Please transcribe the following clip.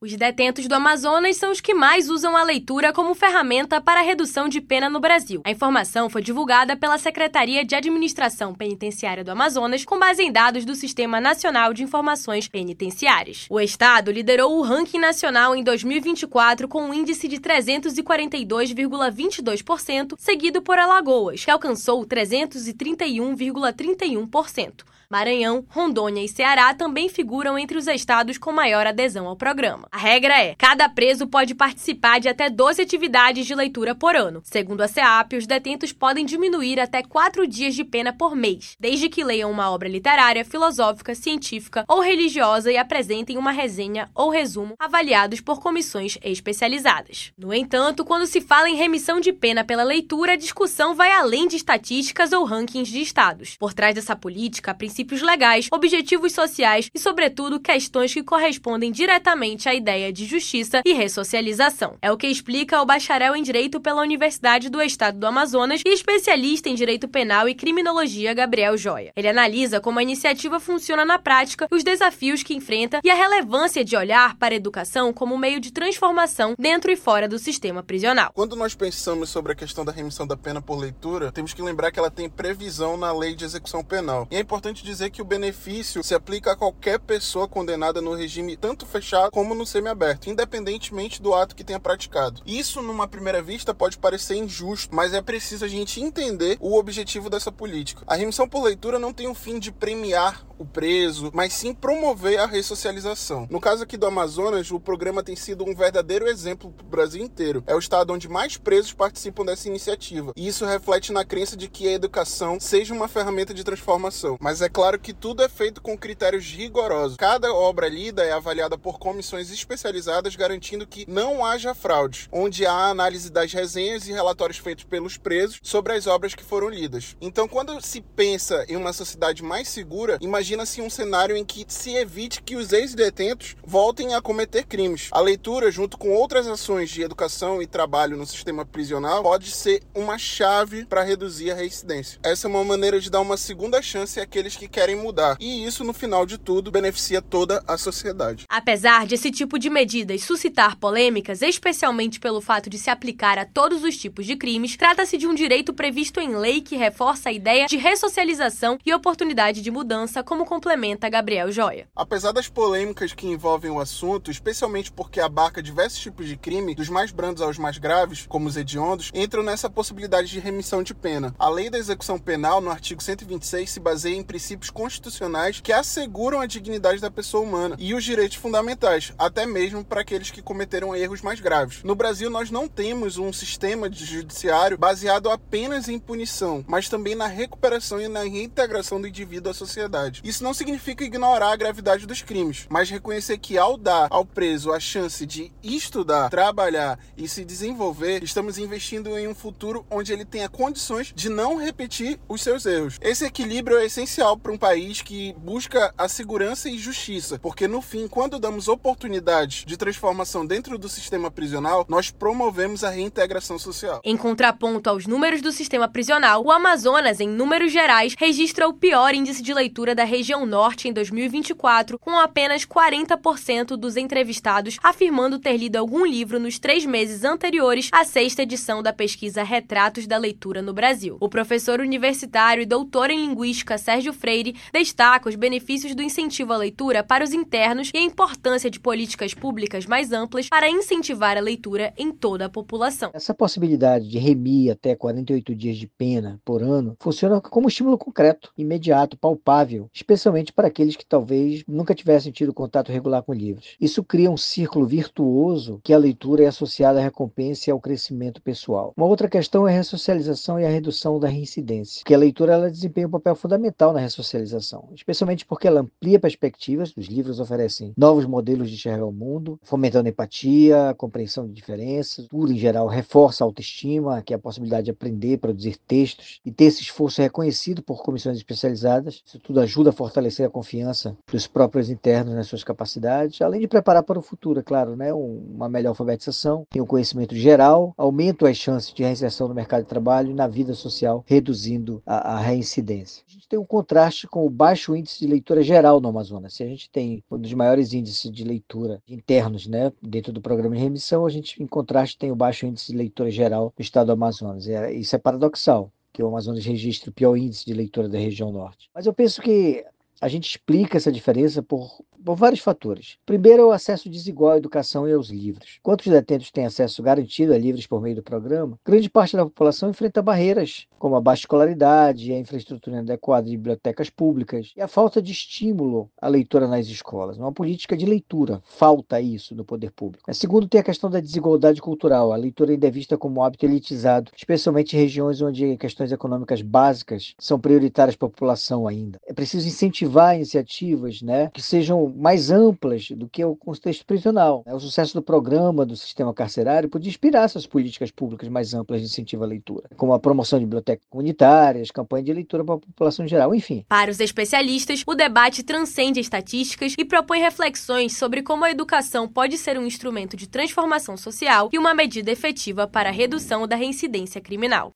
Os detentos do Amazonas são os que mais usam a leitura como ferramenta para a redução de pena no Brasil. A informação foi divulgada pela Secretaria de Administração Penitenciária do Amazonas com base em dados do Sistema Nacional de Informações Penitenciárias. O estado liderou o ranking nacional em 2024 com um índice de 342,22%, seguido por Alagoas, que alcançou 331,31%. Maranhão, Rondônia e Ceará também figuram entre os estados com maior adesão ao programa. A regra é: cada preso pode participar de até 12 atividades de leitura por ano. Segundo a SEAP, os detentos podem diminuir até 4 dias de pena por mês, desde que leiam uma obra literária, filosófica, científica ou religiosa e apresentem uma resenha ou resumo avaliados por comissões especializadas. No entanto, quando se fala em remissão de pena pela leitura, a discussão vai além de estatísticas ou rankings de estados. Por trás dessa política, princípios legais, objetivos sociais e, sobretudo, questões que correspondem diretamente à ideia de justiça e ressocialização. É o que explica o bacharel em Direito pela Universidade do Estado do Amazonas e especialista em Direito Penal e Criminologia Gabriel Joia. Ele analisa como a iniciativa funciona na prática, os desafios que enfrenta e a relevância de olhar para a educação como meio de transformação dentro e fora do sistema prisional. Quando nós pensamos sobre a questão da remissão da pena por leitura, temos que lembrar que ela tem previsão na Lei de Execução Penal. E é importante dizer que o benefício se aplica a qualquer pessoa condenada no regime tanto fechado como no semiaberto, independentemente do ato que tenha praticado. Isso, numa primeira vista, pode parecer injusto, mas é preciso a gente entender o objetivo dessa política. A remissão por leitura não tem o fim de premiar o preso, mas sim promover a ressocialização. No caso aqui do Amazonas, o programa tem sido um verdadeiro exemplo para o Brasil inteiro. É o estado onde mais presos participam dessa iniciativa. E isso reflete na crença de que a educação seja uma ferramenta de transformação. Mas é claro que tudo é feito com critérios rigorosos. Cada obra lida é avaliada por comissões especializadas, garantindo que não haja fraude, onde há análise das resenhas e relatórios feitos pelos presos sobre as obras que foram lidas. Então, quando se pensa em uma sociedade mais segura, imagina-se um cenário em que se evite que os ex-detentos voltem a cometer crimes. A leitura, junto com outras ações de educação e trabalho no sistema prisional, pode ser uma chave para reduzir a reincidência. Essa é uma maneira de dar uma segunda chance àqueles que querem mudar. E isso, no final de tudo, beneficia toda a sociedade. Apesar de esse tipo de medidas suscitar polêmicas, especialmente pelo fato de se aplicar a todos os tipos de crimes, trata-se de um direito previsto em lei que reforça a ideia de ressocialização e oportunidade de mudança, como complementa Gabriel Joia. Apesar das polêmicas que envolvem o assunto, especialmente porque abarca diversos tipos de crime, dos mais brandos aos mais graves, como os hediondos, entram nessa possibilidade de remissão de pena. A Lei da Execução Penal, no artigo 126, se baseia em princípios constitucionais que asseguram a dignidade da pessoa humana e os direitos fundamentais, até mesmo para aqueles que cometeram erros mais graves. No Brasil, nós não temos um sistema de judiciário baseado apenas em punição, mas também na recuperação e na reintegração do indivíduo à sociedade. Isso não significa ignorar a gravidade dos crimes, mas reconhecer que ao dar ao preso a chance de estudar, trabalhar e se desenvolver, estamos investindo em um futuro onde ele tenha condições de não repetir os seus erros. Esse equilíbrio é essencial para um país que busca a segurança e justiça, porque no fim, quando damos oportunidades de transformação dentro do sistema prisional, nós promovemos a reintegração social. Em contraponto aos números do sistema prisional, o Amazonas, em números gerais, registra o pior índice de leitura da região norte em 2024, com apenas 40% dos entrevistados afirmando ter lido algum livro nos 3 meses anteriores à 6ª edição da pesquisa Retratos da Leitura no Brasil. O professor universitário e doutor em linguística Sérgio Freire destaca os benefícios do incentivo à leitura para os internos e a importância de políticas públicas mais amplas para incentivar a leitura em toda a população. Essa possibilidade de remir até 48 dias de pena por ano funciona como estímulo concreto, imediato, palpável, especialmente para aqueles que talvez nunca tivessem tido contato regular com livros. Isso cria um círculo virtuoso que a leitura é associada à recompensa e ao crescimento pessoal. Uma outra questão é a ressocialização e a redução da reincidência, porque a leitura ela desempenha um papel fundamental na ressocialização, especialmente porque ela amplia perspectivas. Os livros oferecem novos modelos de enxergar o mundo, fomentando empatia, a compreensão de diferenças. Tudo, em geral, reforça a autoestima, que é a possibilidade de aprender, produzir textos e ter esse esforço reconhecido por comissões especializadas. Isso tudo ajuda a fortalecer a confiança dos próprios internos nas suas capacidades, além de preparar para o futuro, é claro, né? Uma melhor alfabetização, tem um conhecimento geral, aumenta as chances de reinserção no mercado de trabalho e na vida social, reduzindo a reincidência. A gente tem um contraste contraste com o baixo índice de leitura geral no Amazonas. Se a gente tem um dos maiores índices de leitura internos, né, dentro do programa de remissão, a gente, em contraste, tem o baixo índice de leitura geral do estado do Amazonas. Isso é paradoxal, que o Amazonas registra o pior índice de leitura da região norte. Mas eu penso que a gente explica essa diferença por vários fatores. Primeiro é o acesso desigual à educação e aos livros. Enquanto os detentos têm acesso garantido a livros por meio do programa, grande parte da população enfrenta barreiras, como a baixa escolaridade, a infraestrutura inadequada de bibliotecas públicas e a falta de estímulo à leitura nas escolas. Uma política de leitura, falta isso no poder público. Segundo, tem a questão da desigualdade cultural. A leitura ainda é vista como um hábito elitizado, especialmente em regiões onde questões econômicas básicas são prioritárias para a população ainda. É preciso incentivar iniciativas, né, que sejam mais amplas do que o contexto prisional. O sucesso do programa do sistema carcerário podia inspirar essas políticas públicas mais amplas de incentivo à leitura, como a promoção de bibliotecas comunitárias, campanha de leitura para a população em geral, enfim. Para os especialistas, o debate transcende estatísticas e propõe reflexões sobre como a educação pode ser um instrumento de transformação social e uma medida efetiva para a redução da reincidência criminal.